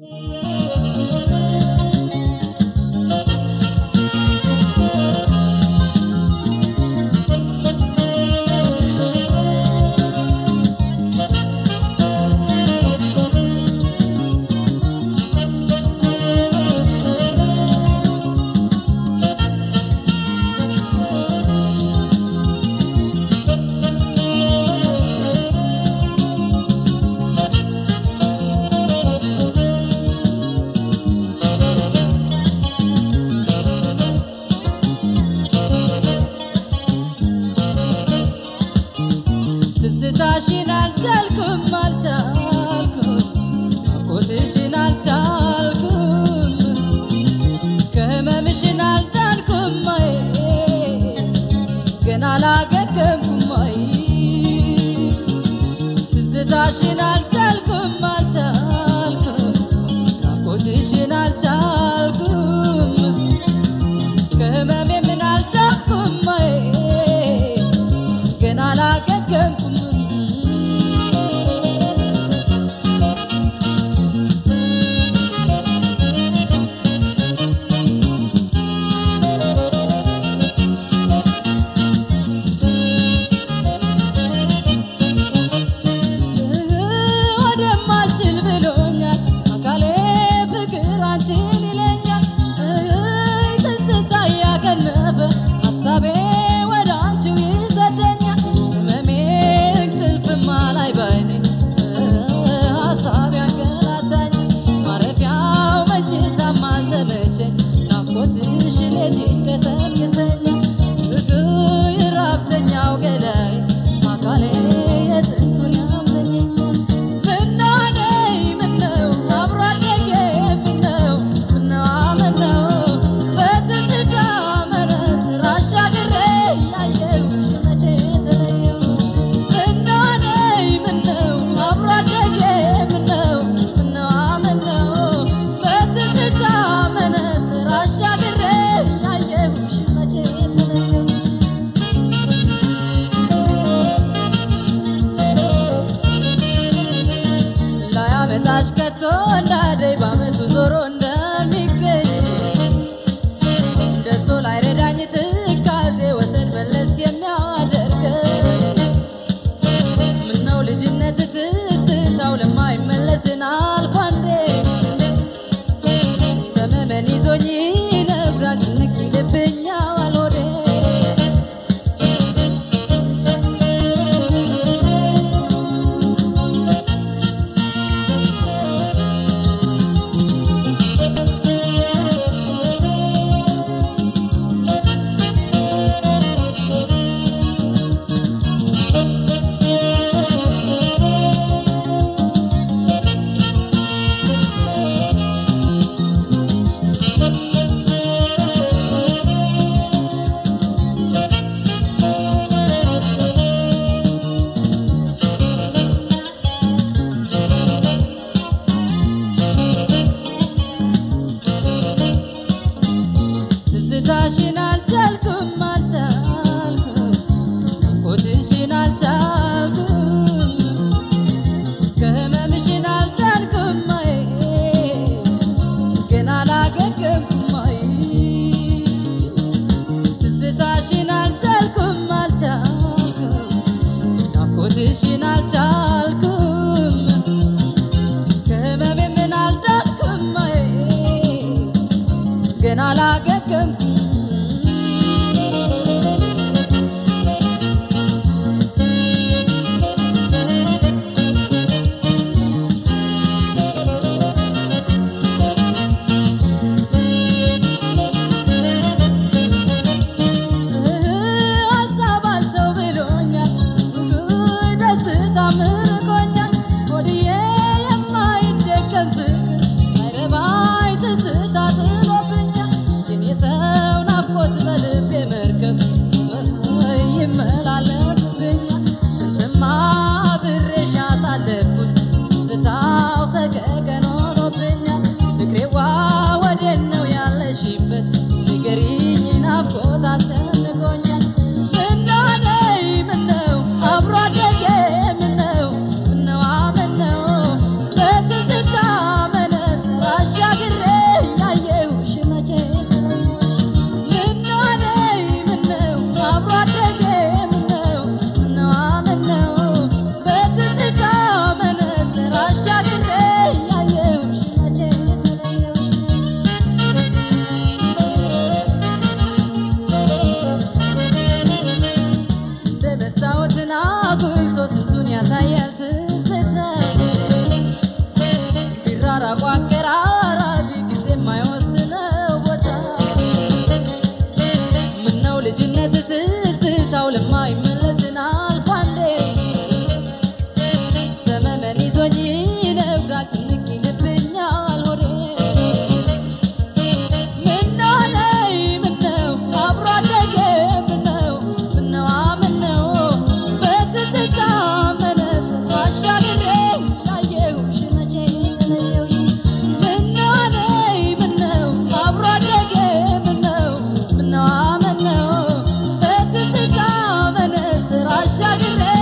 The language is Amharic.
ትዝታሽን አልቻልኩም ናፍቆትሽን አልቻልኩም ከህመምሽን አልዳንኩም ገና አላገገምኩም ትዝታሽን አልቻልኩም ናፍቆትሽን አልቻልኩም ከህመሜም አልዳንኩም ገና አላገገምኩም ሐሳቤ ወደ አንቺው ይሰደኛል ህመሜ እንቅልፍም አላይ ባይኔ ሐሳቤ አንገላታኝ ማረፊያው መኝታም አልተመቸኝ ናፍቆትሽ ሌት ይገሰግሰኛል ይራብተኛው ገላዬ አካሌ የጥንቱን ያሰኘኛል ምነው አብሮ አደጌ ምነው በትዝታ መጣሽ ከቶ እንዳደይ ባመቱ ዞሮ እንደሚገኝ ደርሶ ላይ ረዳኝ ትካዜ ወሰን መለስ የሚያደርገኝ ምነው ልጅነት ትዝታው ለማይመለስን አልፎ አንዴ ሰመመን ይዞኝ ይነብራል ጭንቅ ይልብኛል ሆዴ ትዝታሽን አልቻልኩም ናፍቆትሽን አልቻልኩም ከህመምሽን አልዳንኩም ገና አላገገምኩም ትዝታሽን አልቻልኩም ናፍቆትሽን አልቻልኩም ከህመሜም አልዳንኩም ገና አላገገምኩም ሐሳብ አልተው ብሎኛል ደስታ ምርቆኛል ሆድዬ የማይደገም ፍቅር አይረባይ ትዝታ ጥሎብኛል የኔ ሰው መራራቁ አቀራራቢ ጊዜ የማይወስነው ቦታ ምነው ልጅነት ትዝታው ለማይመለስን አልፎ አንዴ ሰመመን ይዞኝ ይነብራል ጭንቅ ይልብኛል ሆዴ ምነው አብሮ አደጌ ምነው በትዝታ መነጽር አሻግሬ ያየሁሽ መቼ ተለየሁሽ ምነው አብሮ አደጌ ምነው በትዝታ መነጽር አሻግሬ